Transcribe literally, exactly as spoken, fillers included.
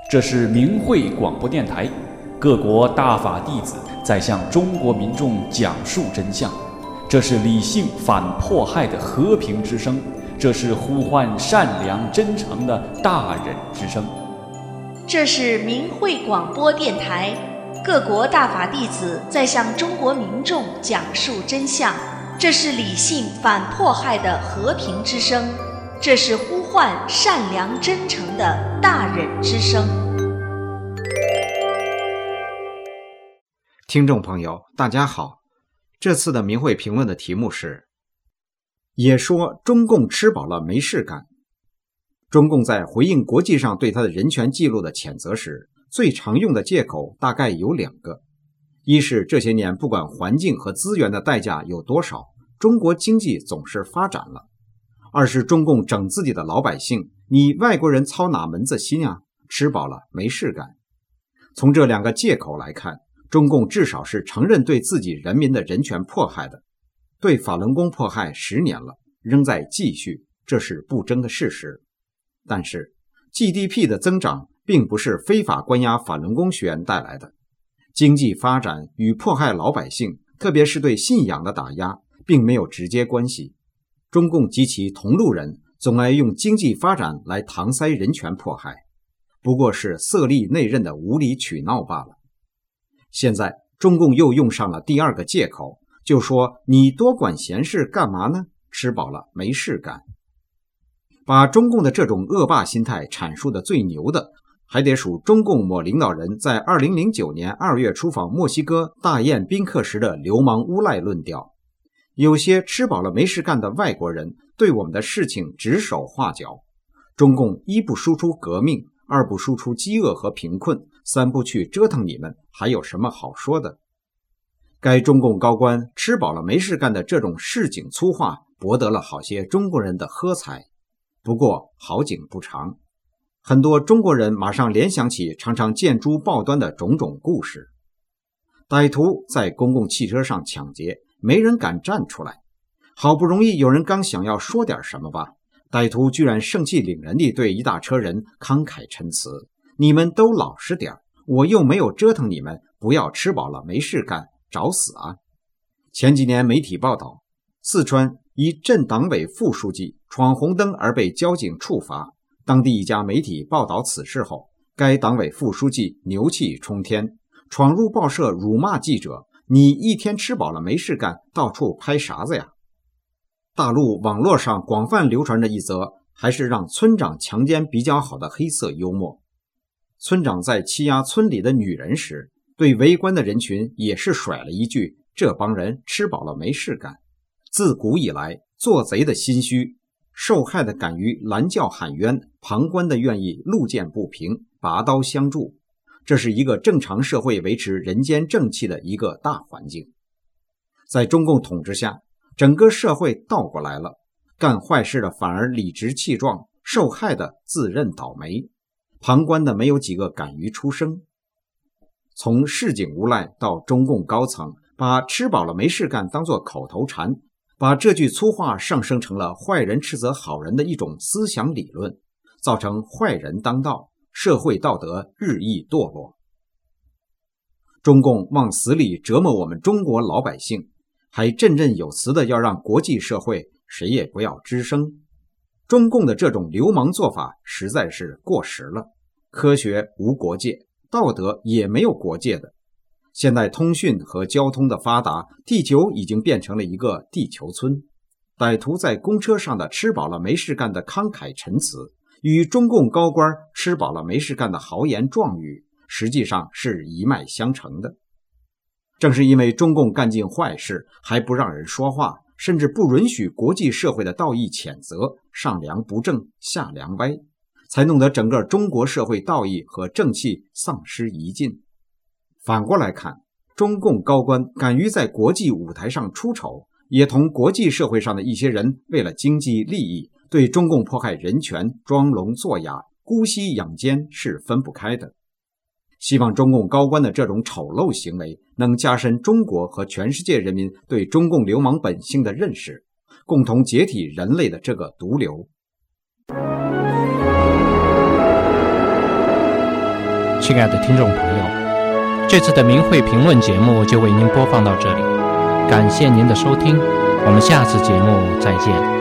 这是明慧广播电台，各国大法弟子在向中国民众讲述真相。这是理性反迫害的和平之声，这是呼唤善良真诚的大忍之声。 这是明慧广播电台，各国大法弟子在向中国民众讲述真相。这是理性反迫害的和平之声，这是呼唤善良真诚的大忍之声。 听众朋友大家好，这次的明慧评论的题目是也说中共吃饱了没事干。中共在回应国际上对他的人权记录的谴责时，最常用的借口大概有两个。一是这些年不管环境和资源的代价有多少，中国经济总是发展了。二是中共整自己的老百姓，你外国人操哪门子心啊，吃饱了没事干。从这两个借口来看，中共至少是承认对自己人民的人权迫害的。对法轮功迫害十年了，仍在继续，这是不争的事实。但是 G D P 的增长并不是非法关押法轮功学员带来的，经济发展与迫害老百姓，特别是对信仰的打压，并没有直接关系。中共及其同路人总爱用经济发展来搪塞人权迫害，不过是色厉内荏的无理取闹罢了。现在中共又用上了第二个借口，就说你多管闲事干嘛呢？吃饱了没事干。把中共的这种恶霸心态阐述的最牛的，还得数中共某领导人在二零零九年二月出访墨西哥大宴宾客时的流氓诬赖论调。有些吃饱了没事干的外国人对我们的事情指手画脚，中共一不输出革命，二不输出饥饿和贫困，三不去折腾你们，还有什么好说的？该中共高官吃饱了没事干的这种市井粗话，博得了好些中国人的喝彩。不过好景不长，很多中国人马上联想起常常见诸报端的种种故事。歹徒在公共汽车上抢劫，没人敢站出来，好不容易有人刚想要说点什么吧，歹徒居然盛气凌人地对一大车人慷慨陈词，你们都老实点，我又没有折腾你们，不要吃饱了没事干，找死啊！前几年媒体报道，四川一镇党委副书记闯红灯而被交警处罚，当地一家媒体报道此事后，该党委副书记牛气冲天，闯入报社辱骂记者，你一天吃饱了没事干，到处拍啥子呀？大陆网络上广泛流传着一则还是让村长强奸比较好的黑色幽默。村长在欺压村里的女人时，对围观的人群也是甩了一句，这帮人吃饱了没事干。自古以来，做贼的心虚，受害的敢于拦轿喊冤，旁观的愿意路见不平，拔刀相助。这是一个正常社会维持人间正气的一个大环境。在中共统治下，整个社会倒过来了，干坏事的反而理直气壮，受害的自认倒霉，旁观的没有几个敢于出声。从市井无赖到中共高层，把吃饱了没事干当作口头禅，把这句粗话上升成了坏人斥责好人的一种思想理论，造成坏人当道，社会道德日益堕落。中共往死里折磨我们中国老百姓，还振振有词的要让国际社会谁也不要吱声。中共的这种流氓做法实在是过时了，科学无国界，道德也没有国界的。现代通讯和交通的发达，地球已经变成了一个地球村。歹徒在公车上的吃饱了没事干的慷慨陈词，与中共高官吃饱了没事干的豪言壮语，实际上是一脉相承的。正是因为中共干尽坏事，还不让人说话，甚至不允许国际社会的道义谴责，上梁不正下梁歪，才弄得整个中国社会道义和正气丧失一尽。反过来看，中共高官敢于在国际舞台上出丑，也同国际社会上的一些人为了经济利益，对中共迫害人权装聋作哑，姑息养奸是分不开的。希望中共高官的这种丑陋行为能加深中国和全世界人民对中共流氓本性的认识，共同解体人类的这个毒瘤。 亲爱的听众朋友，这次的明慧评论节目就为您播放到这里，感谢您的收听，我们下次节目再见。